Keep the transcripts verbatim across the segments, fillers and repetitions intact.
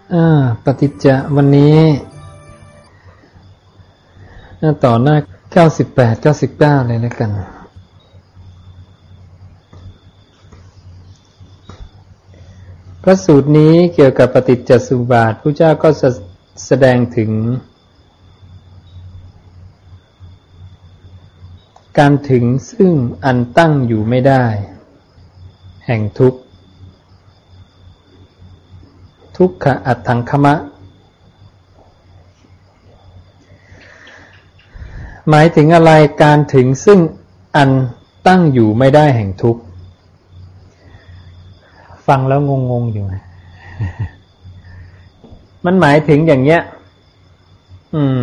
อ่าปฏิจจ์วันนี้ต่อหน้าเก้าสิบแปด เก้าสิบเก้าเลยแล้วกันพระสูตรนี้เกี่ยวกับปฏิจจสมุปบาทพระเจ้าก็แสดงถึงการถึงซึ่งอันตั้งอยู่ไม่ได้แห่งทุกข์ทุกขะอัตถังคมะหมายถึงอะไรการถึงซึ่งอันตั้งอยู่ไม่ได้แห่งทุกข์ฟังแล้วงงๆอยู่นะมันหมายถึงอย่างเงี้ยอืม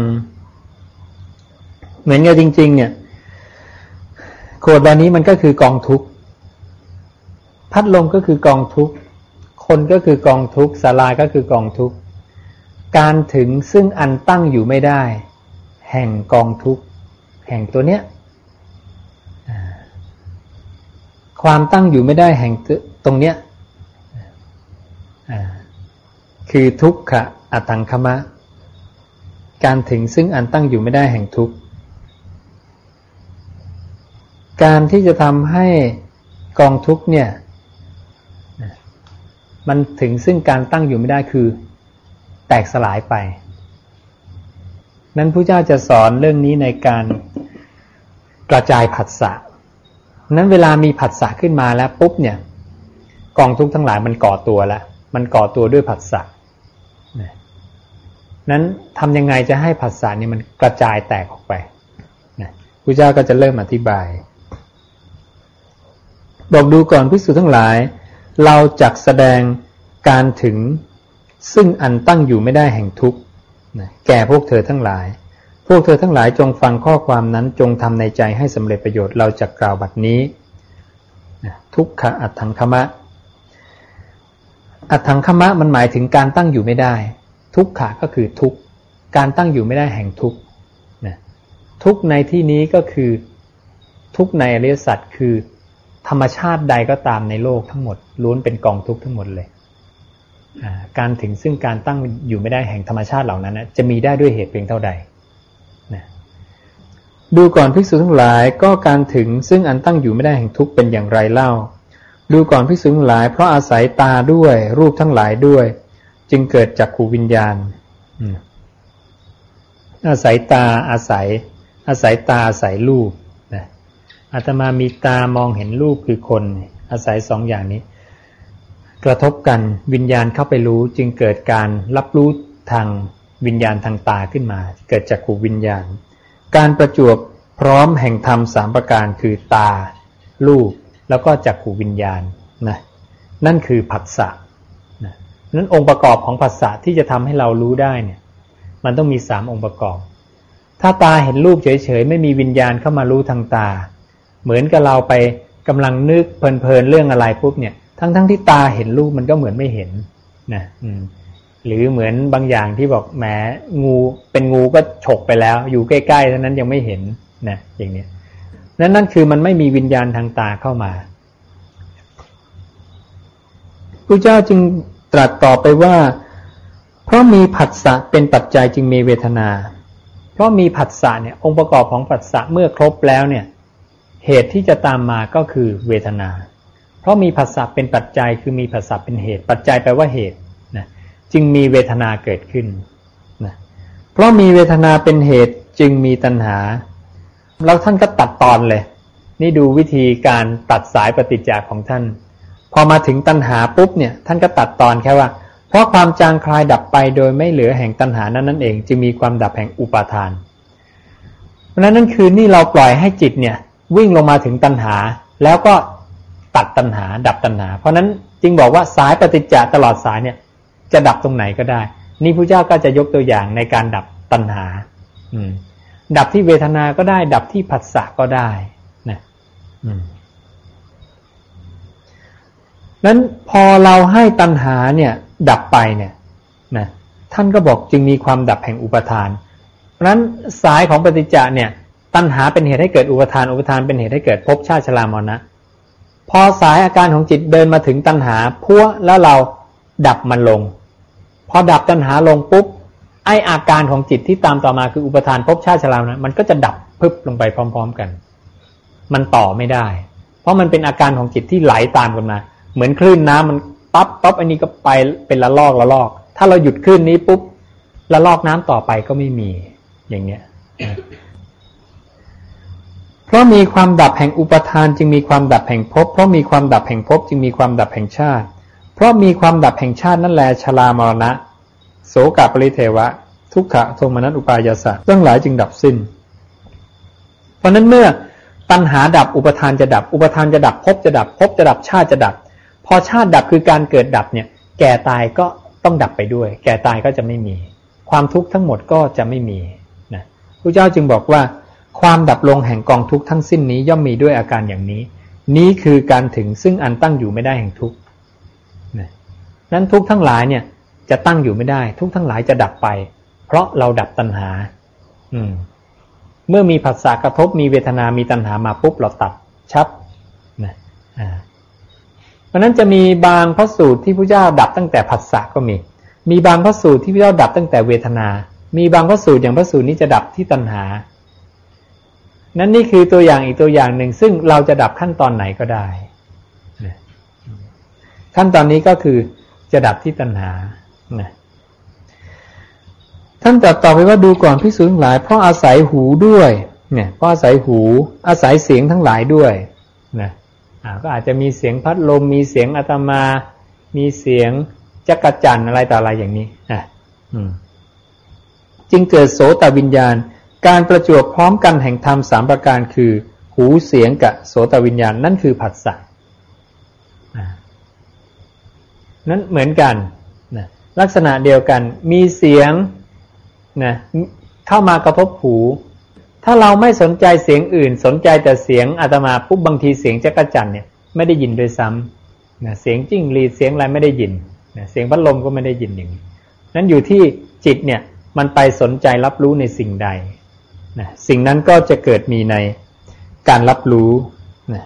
เหมือนกับจริงๆเนี่ยขวดใบนี้มันก็คือกองทุกข์พัดลมก็คือกองทุกข์คนก็คือกองทุกข์ศาลาก็คือกองทุกข์การถึงซึ่งอันตั้งอยู่ไม่ได้แห่งกองทุกข์แห่งตัวเนี้ยความตั้งอยู่ไม่ได้แห่งตรงเนี้ยคือทุกขะอัตถังคมะการถึงซึ่งอันตั้งอยู่ไม่ได้แห่งทุกข์การที่จะทำให้กองทุกข์เนี่ยมันถึงซึ่งการตั้งอยู่ไม่ได้คือแตกสลายไปนั้นพระเจ้าจะสอนเรื่องนี้ในการกระจายผัสสะนั้นเวลามีผัสสะขึ้นมาแล้วปุ๊บเนี่ยกองทุกข์ทั้งหลายมันก่อตัวแล้วมันก่อตัวด้วยผัสสะนั้นทำยังไงจะให้ผัสสะนี่มันกระจายแตกออกไปนะพระเจ้าก็จะเริ่มอธิบายบอกดูก่อนภิกษุทั้งหลายเราจักแสดงการถึงซึ่งอันตั้งอยู่ไม่ได้แห่งทุกข์แก่พวกเธอทั้งหลายพวกเธอทั้งหลายจงฟังข้อความนั้นจงทำในใจให้สำเร็จประโยชน์เราจะกล่าวบัดนี้ทุกขะอัตถังคมะอัตถังคมะมันหมายถึงการตั้งอยู่ไม่ได้ทุกขะก็คือทุกข์การตั้งอยู่ไม่ได้แห่งทุกข์ทุกข์ในที่นี้ก็คือทุกข์ในอริยสัจคือธรรมชาติใดก็ตามในโลกทั้งหมดล้วนเป็นกองทุกข์ทั้งหมดเลยการถึงซึ่งการตั้งอยู่ไม่ได้แห่งธรรมชาติเหล่านั้นนะจะมีได้ด้วยเหตุเพียงเท่าใดนะดูก่อนภิกษุทั้งหลายก็การถึงซึ่งอันตั้งอยู่ไม่ได้แห่งทุกข์เป็นอย่างไรเล่าดูก่อนภิกษุทั้งหลายเพราะอาศัยตาด้วยรูปทั้งหลายด้วยจึงเกิดจักขุวิญญาณอาศัยตาอาศัยอาศัยตาอาศัยรูปนะอาตมามีตามองเห็นรูปคือคนอาศัยสองอย่างนี้กระทบกันวิญญาณเข้าไปรู้จึงเกิดการรับรู้ทางวิญญาณทางตาขึ้นมาเกิดจักขุวิญญาณการประจวบพร้อมแห่งธรรมสามประการคือตารูปแล้วก็จักขุวิญญาณนะนั่นคือผัสสะนะนั้นองค์ประกอบของผัสสะที่จะทำให้เรารู้ได้เนี่ยมันต้องมีสามองค์ประกอบถ้าตาเห็นรูปเฉยๆไม่มีวิญญาณเข้ามารู้ทางตาเหมือนกับเราไปกำลังนึกเพลินๆเรื่องอะไรปุ๊บเนี่ยทั้งๆที่ตาเห็นรูปมันก็เหมือนไม่เห็นนะอืมหรือเหมือนบางอย่างที่บอกแหมงูเป็นงูก็ฉกไปแล้วอยู่ใกล้ๆเท่านั้นยังไม่เห็นนะอย่างนี้นั่นนั่นคือมันไม่มีวิญญาณทางตาเข้ามาพระเจ้าจึงตรัสต่อไปว่าเพราะมีผัสสะเป็นปัจจัยจึงมีเวทนาเพราะมีผัสสะเนี่ยองค์ประกอบของผัสสะเมื่อครบแล้วเนี่ยเหตุที่จะตามมาก็คือเวทนาเพราะมีผัสสะเป็นปัจจัยคือมีผัสสะเป็นเหตุปัจจัยแปลว่าเหตุนะจึงมีเวทนาเกิดขึ้นนะเพราะมีเวทนาเป็นเหตุจึงมีตัณหาแล้วท่านก็ตัดตอนเลยนี่ดูวิธีการตัดสายปฏิจจ์ของท่านพอมาถึงตัณหาปุ๊บเนี่ยท่านก็ตัดตอนแค่ว่าเพราะความจางคลายดับไปโดยไม่เหลือแห่งตัณหานั้นนั่นเองจึงมีความดับแห่งอุปาทานเพราะนั้นนั่นคือนี่เราปล่อยให้จิตเนี่ยวิ่งลงมาถึงตัณหาแล้วก็ตัดตัณหาดับตัณหาเพราะนั้นจึงบอกว่าสายปฏิจจ์ตลอดสายเนี่ยจะดับตรงไหนก็ได้นี่พระเจ้าก็จะยกตัวอย่างในการดับตัณหาอืมดับที่เวทนาก็ได้ดับที่ผัสสะก็ได้นะอืมนั้นพอเราให้ตัณหาเนี่ยดับไปเนี่ยนะท่านก็บอกจึงมีความดับแห่งอุปาทานเพราะนั้นสายของปฏิจจ์เนี่ยตัณหาเป็นเหตุให้เกิดอุปาทานอุปาทานเป็นเหตุให้เกิดภพชาติชรามรณะพอสายอาการของจิตเดินมาถึงตัณหาพัวแล้วเราดับมันลงพอดับตัณหาลงปุ๊บไออาการของจิตที่ตามต่อมาคืออุปทานภพชาติชรานะมันก็จะดับพึบลงไปพร้อมๆกันมันต่อไม่ได้เพราะมันเป็นอาการของจิตที่ไหลตามกันมาเหมือนคลื่นน้ำมันปั๊บปั๊บอันนี้ก็ไปเป็นละลอกละลอกถ้าเราหยุดคลื่นนี้ปุ๊บละลอกน้ำต่อไปก็ไม่มีอย่างเงี้ยเพราะมีความดับแห่งอุปทานจึงมีความดับแห่งภพเพราะมีความดับแห่งภพจึงมีความดับแห่งชาติเพราะมีความดับแห่งชาตินั่นแลชรามรณะโสกปริเทวะทุกขะโทมนัสอุปายาสะทั้งหลายจึงดับสิ้นเพราะนั้นเมื่อตัณหาดับอุปทานจะดับอุปทานจะดับภพจะดับภพจะดับชาติจะดับพอชาติดับคือการเกิดดับเนี่ยแก่ตายก็ต้องดับไปด้วยแก่ตายก็จะไม่มีความทุกข์ทั้งหมดก็จะไม่มีนะพระเจ้าจึงบอกว่าความดับลงแห่งกองทุกข์ทั้งสิ้นนี้ย่อมมีด้วยอาการอย่างนี้นี้คือการถึงซึ่งอันตั้งอยู่ไม่ได้แห่งทุกข์นะนั้นทุกข์ทั้งหลายเนี่ยจะตั้งอยู่ไม่ได้ทุกข์ทั้งหลายจะดับไปเพราะเราดับตัณหาอืมเมื่อมีผัสสะกระทบมีเวทนามีตัณหามาปุ๊บเราตัดชับนะอ่าเพราะนั้นจะมีบางพระสูตรที่พระเจ้าดับตั้งแต่ผัสสะก็มีมีบางพระสูตรที่พระเจ้าดับตั้งแต่เวทนามีบางพระสูตรอย่างพระสูตรนี้จะดับที่ตัณหานั้นนี่คือตัวอย่างอีกตัวอย่างหนึ่งซึ่งเราจะดับขั้นตอนไหนก็ได้ขั้นตอนนี้ก็คือจะดับที่ตัณหานะท่านตรัสต่อไปว่าดูก่อนภิกษุทั้งหลายเพราะอาศัยหูด้วยเนี่ยเพราะอาศัยหูอาศัยเสียงทั้งหลายด้วยนะอ่าก็อาจจะมีเสียงพัดลมมีเสียงอาตมามีเสียงจักรจั่นอะไรต่ออะไรอย่างนี้อ่ะอืมจึงเกิดโสตวิญญาณการประจวบพร้อมกันแห่งธรรมสามประการคือหูเสียงกับโสตวิญญาณนั่นคือผัสสะนั้นเหมือนกันนะลักษณะเดียวกันมีเสียงนะเข้ามากระทบหูถ้าเราไม่สนใจเสียงอื่นสนใจแต่เสียงอาตมาปุ๊บบางทีเสียงจักรจั่นเนี่ยไม่ได้ยินด้วยซ้ำนะเสียงจิ้งหรีดเสียงอะไรไม่ได้ยินนะเสียงพัดลมก็ไม่ได้ยินอย่างนี้นั้นอยู่ที่จิตเนี่ยมันไปสนใจรับรู้ในสิ่งใดนะสิ่งนั้นก็จะเกิดมีในการรับรู้นะ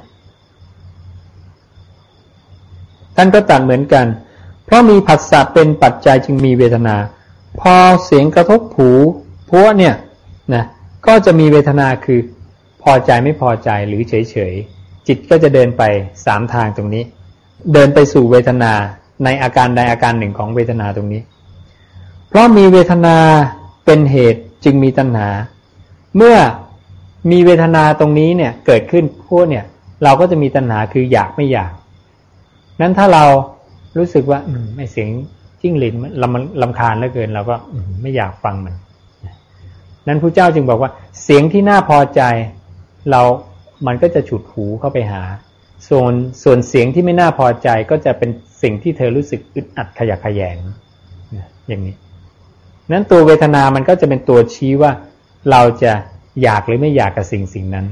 ท่านก็ตรัสเหมือนกันเพราะมีผัสสะเป็นปัจจัยจึงมีเวทนาพอเสียงกระทบหูพวกเนี่ยนะก็จะมีเวทนาคือพอใจไม่พอใจหรือเฉยๆจิตก็จะเดินไปสามทางตรงนี้เดินไปสู่เวทนาในอาการใดอาการหนึ่งของเวทนาตรงนี้เพราะมีเวทนาเป็นเหตุจึงมีตัณหาเมื่อมีเวทนาตรงนี้เนี่ยเกิดขึ้นพวกเนี่ยเราก็จะมีตัณหาคืออยากไม่อยากนั้นถ้าเรารู้สึกว่าไม่เสียงจิ้งหรีดมันลำลำคาญเหลือเกินเราก็ไม่อยากฟังมันนั้นพระเจ้าจึงบอกว่าเสียงที่น่าพอใจเรามันก็จะฉุดหูเข้าไปหาส่วนส่วนเสียงที่ไม่น่าพอใจก็จะเป็นสิ่งที่เธอรู้สึกอึดอัดขยะแขยงอย่างนี้นั้นตัวเวทนามันก็จะเป็นตัวชี้ว่าเราจะอยากหรือไม่อยากกับสิ่งสิ่งนั้น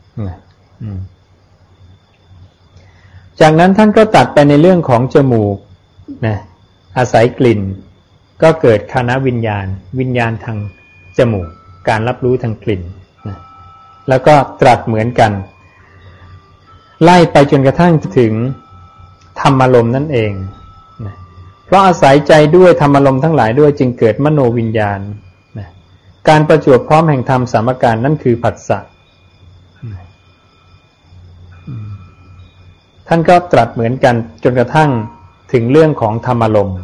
จากนั้นท่านก็ตัดไปในเรื่องของจมูกนะอาศัยกลิ่นก็เกิดคณวิญญาณวิญญาณทางจมูกการรับรู้ทางกลิ่นนะแล้วก็ตรัสเหมือนกันไล่ไปจนกระทั่งถึงธรรมารมณ์นั่นเองนะเพราะอาศัยใจด้วยธรรมารมณ์ทั้งหลายด้วยจึงเกิดมโนวิญญาณนะการประจวบพร้อมแห่งธรรมสามการนั่นคือผัสสะท่านก็ตรัสเหมือนกันจนกระทั่งถึงเรื่องของธรรมารมณ์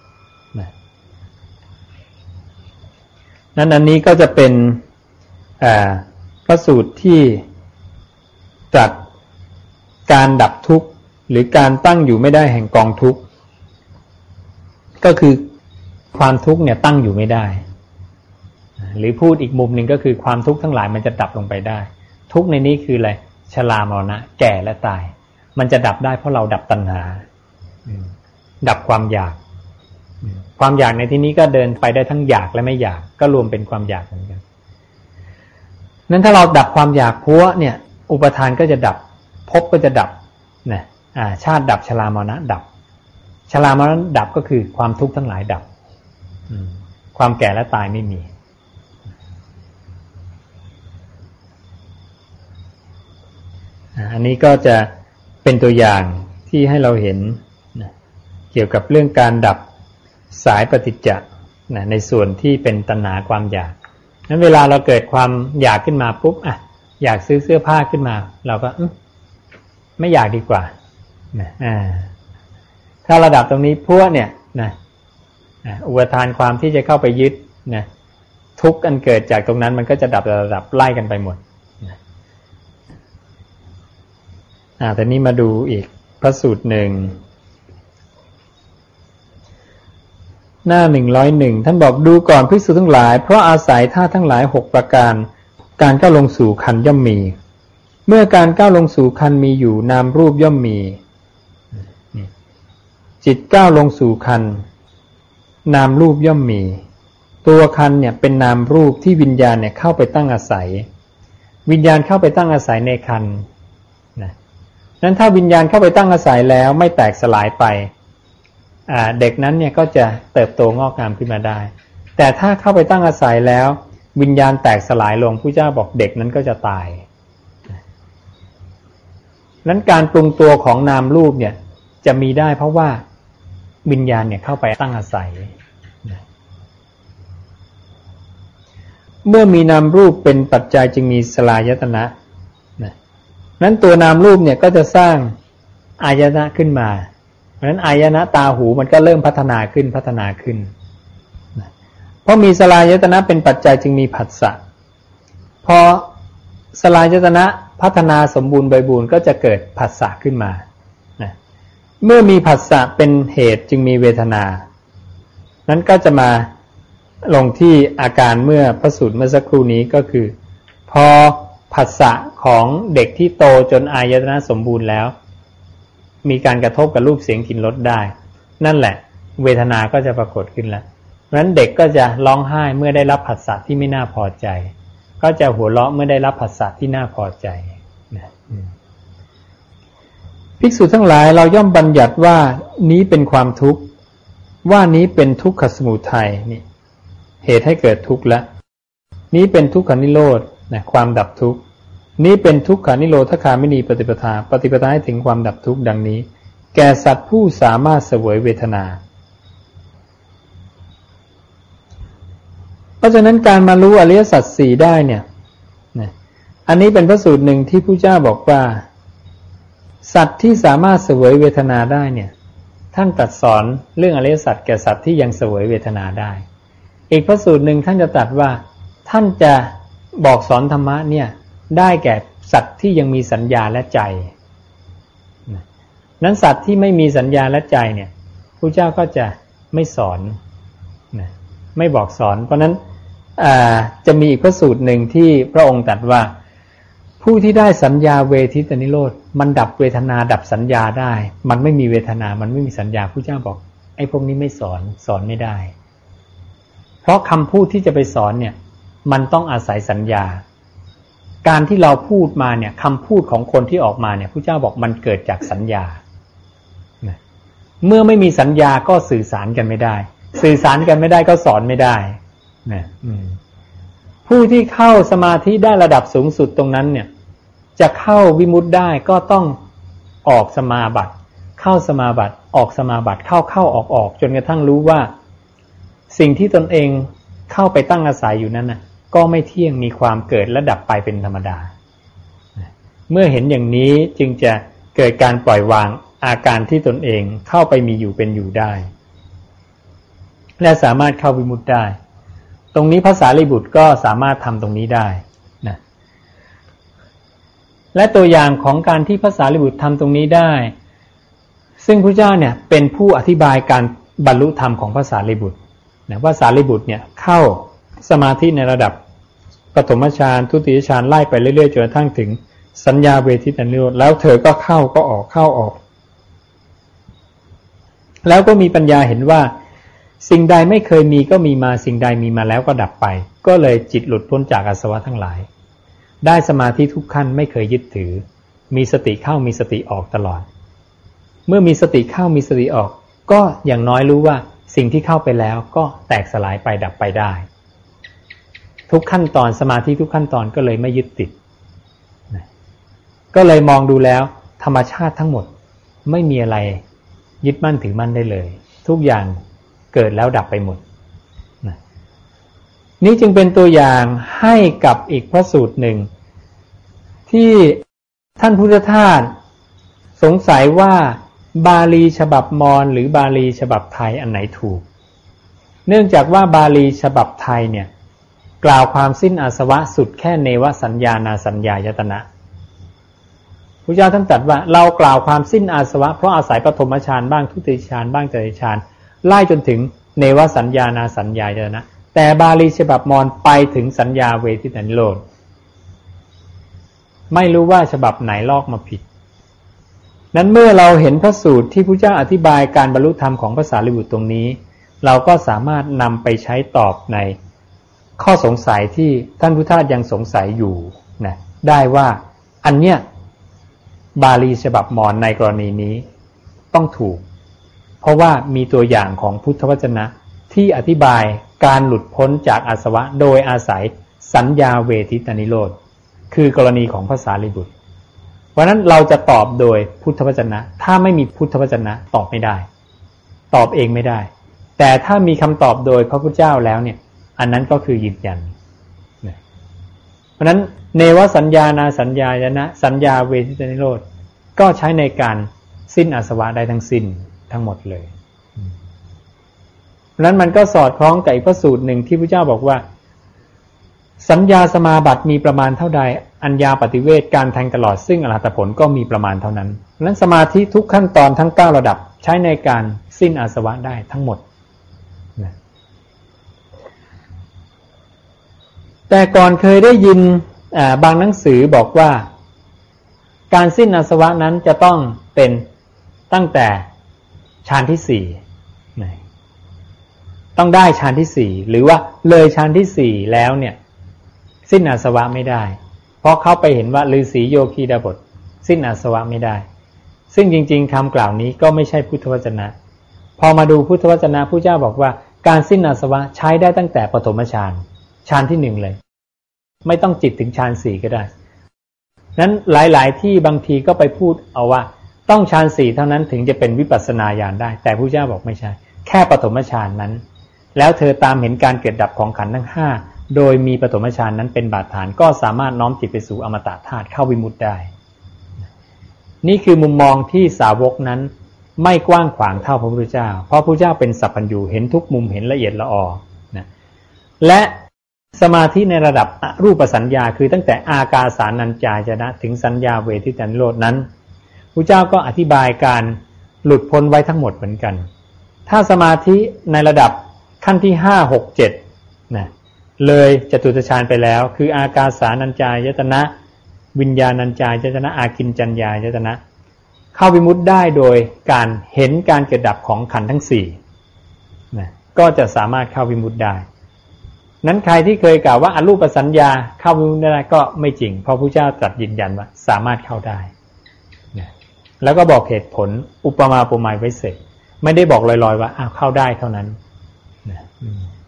นั้นอันนี้ก็จะเป็นพระสูตรที่ตรัสการดับทุกข์หรือการตั้งอยู่ไม่ได้แห่งกองทุกข์ก็คือความทุกข์เนี่ยตั้งอยู่ไม่ได้หรือพูดอีกมุมหนึ่งก็คือความทุกข์ทั้งหลายมันจะดับลงไปได้ทุกข์ในนี้คืออะไรชรามรณะแก่และตายมันจะดับได้เพราะเราดับตัณหาดับความอยากความอยากในที่นี้ก็เดินไปได้ทั้งอยากและไม่อยากก็รวมเป็นความอยากเหมือนกันนั้นถ้าเราดับความอยากพัวเนี่ยอุปทานก็จะดับภพก็จะดับนะอ่าชาติดับชรามรณะดับชรามรณะดับก็คือความทุกข์ทั้งหลายดับความแก่และตายไม่มีอันนี้ก็จะเป็นตัวอย่างที่ให้เราเห็นนะเกี่ยวกับเรื่องการดับสายปฏิจจ์นะในส่วนที่เป็นตัณหาความอยากนั้นเวลาเราเกิดความอยากขึ้นมาปุ๊บอ่ะอยากซื้อเสื้อผ้าขึ้นมาเราก็ไม่อยากดีกว่านะอ่าถ้าระดับตรงนี้พวกเนี่ยนะอุปทานความที่จะเข้าไปยึดนะทุกข์อันเกิดจากตรงนั้นมันก็จะดับระดับไล่กันไปหมดนะอ่าแต่นี้มาดูอีกพระสูตรหนึ่งหน้าหนึ่งร้อยหนึ่งท่านบอกดูก่อนภิกษุทั้งหลายเพราะอาศัยธาตุทั้งหลายหกประการการก้าวลงสู่ขันธ์ย่อมมีเมื่อการก้าวลงสู่ขันธ์มีอยู่นามรูปย่อมมีจิตก้าวลงสู่ขันธ์นามรูปย่อมมีตัวขันธ์เนี่ยเป็นนามรูปที่วิญญาณเนี่ยเข้าไปตั้งอาศัยวิญญาณเข้าไปตั้งอาศัยในขันธ์นะนั้นถ้าวิญญาณเข้าไปตั้งอาศัยแล้วไม่แตกสลายไปเด็กนั้นเนี่ยก็จะเติบโตงอกงามขึ้นมาได้แต่ถ้าเข้าไปตั้งอาศัยแล้ววิญญาณแตกสลายลงพระเจ้าบอกเด็กนั้นก็จะตายนั้นการปรุงตัวของนามรูปเนี่ยจะมีได้เพราะว่าวิญญาณเนี่ยเข้าไปตั้งอาศัยเมื่อมีนามรูปเป็นปัจจัยจึงมีสลายตนะนั้นตัวนามรูปเนี่ยก็จะสร้างอายตนะขึ้นมาเพราะฉะนั้นอายตนะตาหูมันก็เริ่มพัฒนาขึ้นพัฒนาขึ้นเพราะมีสลายตนะเป็นปัจจัยจึงมีผัสสะพอสลายตนะพัฒนาสมบูรณ์บริบูรณ์ก็จะเกิดผัสสะขึ้นมาเมื่อมีผัสสะเป็นเหตุจึงมีเวทนานั้นก็จะมาลงที่อาการเมื่อพระสูตรเมื่อสักครู่นี้ก็คือพอผัสสะของเด็กที่โตจนอายตนะสมบูรณ์แล้วมีการกระทบกับรูปเสียงกลิ่นรสได้นั่นแหละเวทนาก็จะปรากฏขึ้นแล้วเพราะฉะนั้นเด็กก็จะร้องไห้เมื่อได้รับผัสสะที่ไม่น่าพอใจก็จะหัวเราะเมื่อได้รับผัสสะที่น่าพอใจนะภิกษุทั้งหลายเราย่อมบัญญัติว่านี้เป็นความทุกข์ว่านี้เป็นทุกขสมุทัยนี่เหตุให้เกิดทุกข์แล้วนี้เป็นทุกขนิโรธนะความดับทุกข์นี้เป็นทุกขานิโรธคามินีปฏิปทาปฏิปทาให้ถึงความดับทุกข์ดังนี้แก่สัตว์ผู้สามารถเสวยเวทนาเพราะฉะนั้นการมารู้อริยสัจสี่ได้เนี่ยอันนี้เป็นพระสูตรหนึ่งที่พระเจ้าบอกว่าสัตว์ที่สามารถเสวยเวทนาได้เนี่ยท่านตรัสสอนเรื่องอริยสัจแก่สัตว์ที่ยังเสวยเวทนาได้อีกพระสูตรหนึ่งท่านจะตรัสว่าท่านจะบอกสอนธรรมะเนี่ยได้แก่สัตว์ที่ยังมีสัญญาและใจนั้นสัตว์ที่ไม่มีสัญญาและใจเนี่ยพระเจ้าก็จะไม่สอนไม่บอกสอนเพราะนั้นจะมีอีกพระสูตรหนึ่งที่พระองค์ตรัสว่าผู้ที่ได้สัญญาเวทิตนิโรธมันดับเวทนาดับสัญญาได้มันไม่มีเวทนามันไม่มีสัญญาพระเจ้าบอกไอ้พวกนี้ไม่สอนสอนไม่ได้เพราะคำพูดที่จะไปสอนเนี่ยมันต้องอาศัยสัญญาการที่เราพูดมาเนี่ยคำพูดของคนที่ออกมาเนี่ยพระเจ้าบอกมันเกิดจากสัญญาเมื่อไม่มีสัญญาก็สื่อสารกันไม่ได้สื่อสารกันไม่ได้ก็สอนไม่ได้นะผู้ที่เข้าสมาธิได้ระดับสูงสุดตรงนั้นเนี่ยจะเข้าวิมุตติได้ก็ต้องออกสมาบัติเข้าสมาบัติออกสมาบัติเข้าเข้าออกออกจนกระทั่งรู้ว่าสิ่งที่ตนเองเข้าไปตั้งอาศัยอยู่นั้นน่ะก็ไม่เที่ยงมีความเกิดและดับไปเป็นธรรมดาเมื่อเห็นอย่างนี้จึงจะเกิดการปล่อยวางอาการที่ตนเองเข้าไปมีอยู่เป็นอยู่ได้และสามารถเข้าวิมุตติได้ตรงนี้พระสารีบุตรก็สามารถทำตรงนี้ได้นะและตัวอย่างของการที่พระสารีบุตรทำตรงนี้ได้ซึ่งพระเจ้าเนี่ยเป็นผู้อธิบายการบรรลุธรรมของพระสารีบุตรนะว่าสารีบุตรเนี่ยเข้าสมาธิในระดับปฐมฌานทุติยฌานไล่ไปเรื่อยๆจนกระทั่งถึงสัญญาเวทิตนิโรธแล้วเธอก็เข้าก็ออกเข้าออกแล้วก็มีปัญญาเห็นว่าสิ่งใดไม่เคยมีก็มีมาสิ่งใดมีมาแล้วก็ดับไปก็เลยจิตหลุดพ้นจากอาสวะทั้งหลายได้สมาธิทุกขั้นไม่เคยยึดถือมีสติเข้ามีสติออกตลอดเมื่อมีสติเข้ามีสติออกก็อย่างน้อยรู้ว่าสิ่งที่เข้าไปแล้วก็แตกสลายไปดับไปได้ทุกขั้นตอนสมาธิทุกขั้นตอนก็เลยไม่ยึดติดก็เลยมองดูแล้วธรรมชาติทั้งหมดไม่มีอะไรยึดมั่นถือมั่นได้เลยทุกอย่างเกิดแล้วดับไปหมดนะนี่จึงเป็นตัวอย่างให้กับอีกพระสูตรหนึ่งที่ท่านพุทธทาสสงสัยว่าบาลีฉบับมอญหรือบาลีฉบับไทยอันไหนถูกเนื่องจากว่าบาลีฉบับไทยเนี่ยกล่าวความสิ้นอาสวะสุดแค่เนวสัญญานาสัญญายตนะพระเจ้าท่านตรัสว่าเรากล่าวความสิ้นอาสวะเพราะอาศัยปฐมฌานบ้างทุติยฌานบ้างจตุตฌานไล่จนถึงเนวสัญญานาสัญญายตนะแต่บาลีฉบับมอญไปถึงสัญญาเวทิตานิโรธไม่รู้ว่าฉบับไหนลอกมาผิดนั้นเมื่อเราเห็นพระสูตรที่พระเจ้าอธิบายการบรรลุธรรมของพระสารีบุตรตรงนี้เราก็สามารถนำไปใช้ตอบในข้อสงสัยที่ท่านพุทธทาสยังสงสัยอยู่นะได้ว่าอันเนี้ยบาลีฉบับมอญในกรณีนี้ต้องถูกเพราะว่ามีตัวอย่างของพุทธวจนะที่อธิบายการหลุดพ้นจากอาสวะโดยอาศัยสัญญาเวทิตานิโรธคือกรณีของพระสารีบุตรเพราะนั้นเราจะตอบโดยพุทธวจนะถ้าไม่มีพุทธวจนะตอบไม่ได้ตอบเองไม่ได้แต่ถ้ามีคำตอบโดยพระพุทธเจ้าแล้วเนี่ยอันนั้นก็คือยืนยันเพราะนั้นเนวสัญญานาสัญญายนะสัญญาเวทิตานิโรธก็ใช้ในการสิ้นอาสวะได้ทั้งสิ้นทั้งหมดเลยเพราะนั้นมันก็สอดคล้องกับอีกพระสูตรหนึ่งที่พระเจ้าบอกว่าสัญญาสมาบัติมีประมาณเท่าใดอัญญาปฏิเวทการแทงตลอดซึ่งอรหัตผลก็มีประมาณเท่านั้นเพราะนั้นสมาธิทุกขั้นตอนทั้งเก้าระดับใช้ในการสิ้นอาสวะได้ทั้งหมดนะแต่ก่อนเคยได้ยินบางหนังสือบอกว่าการสิ้นอาสวะนั้นจะต้องเป็นตั้งแต่ฌานที่สี่ต้องได้ฌานที่สี่หรือว่าเลยฌานที่สี่แล้วเนี่ยสิ้นอาสวะไม่ได้เพราะเขาไปเห็นว่าฤาษีโยคีดาบทสิ้นอาสวะไม่ได้ซึ่งจริงๆคำกล่าวนี้ก็ไม่ใช่พุทธวจนะพอมาดูพุทธวจนะพระเจ้าบอกว่าการสิ้นอาสวะใช้ได้ตั้งแต่ปฐมฌานฌานที่หนึ่งเลยไม่ต้องจิตถึงฌานสี่ก็ได้นั้นหลายๆที่บางทีก็ไปพูดเอาว่าต้องฌานสี่เท่านั้นถึงจะเป็นวิปัสสนาญาณได้แต่พระเจ้าบอกไม่ใช่แค่ปฐมฌานนั้นแล้วเธอตามเห็นการเกิดดับของขันธ์ทั้งห้าโดยมีปฐมฌานนั้นเป็นบาดฐานก็สามารถน้อมจิตไปสู่อมตะธาตุเข้าวิมุตติได้นี่คือมุมมองที่สาวกนั้นไม่กว้างขวางเท่าพระพุทธเจ้าเพราะพระพุทธเจ้าเป็นสัพพัญญูเห็นทุกมุมเห็นละเอียดละออนะและสมาธิในระดับรูปสัญญาคือตั้งแต่อากาสานัญจายตนะถึงสัญญาเวทิตานิโรธนั้นพระเจ้าก็อธิบายการหลุดพ้นไว้ทั้งหมดเหมือนกันถ้าสมาธิในระดับขั้นที่ห้า หก เจ็ดนะเลยจตุตฌานไปแล้วคืออากาสานัญจายตนะวิญญาณัญจายตนะอากิญจัญญายตนะเข้าวิมุตติได้โดยการเห็นการเกิดดับของขันธ์ทั้งสี่นะก็จะสามารถเข้าวิมุตติได้นั้นใครที่เคยกล่าวว่าอรูปสัญญาเข้าวิมุตติได้ก็ไม่จริงเพราะพระเจ้าตรัสยืนยันว่าสามารถเข้าได้นะแล้วก็บอกเหตุผลอุปมาอุปไมยไว้เสร็จไม่ได้บอกลอยๆว่าอ้าวเข้าได้เท่านั้นนะ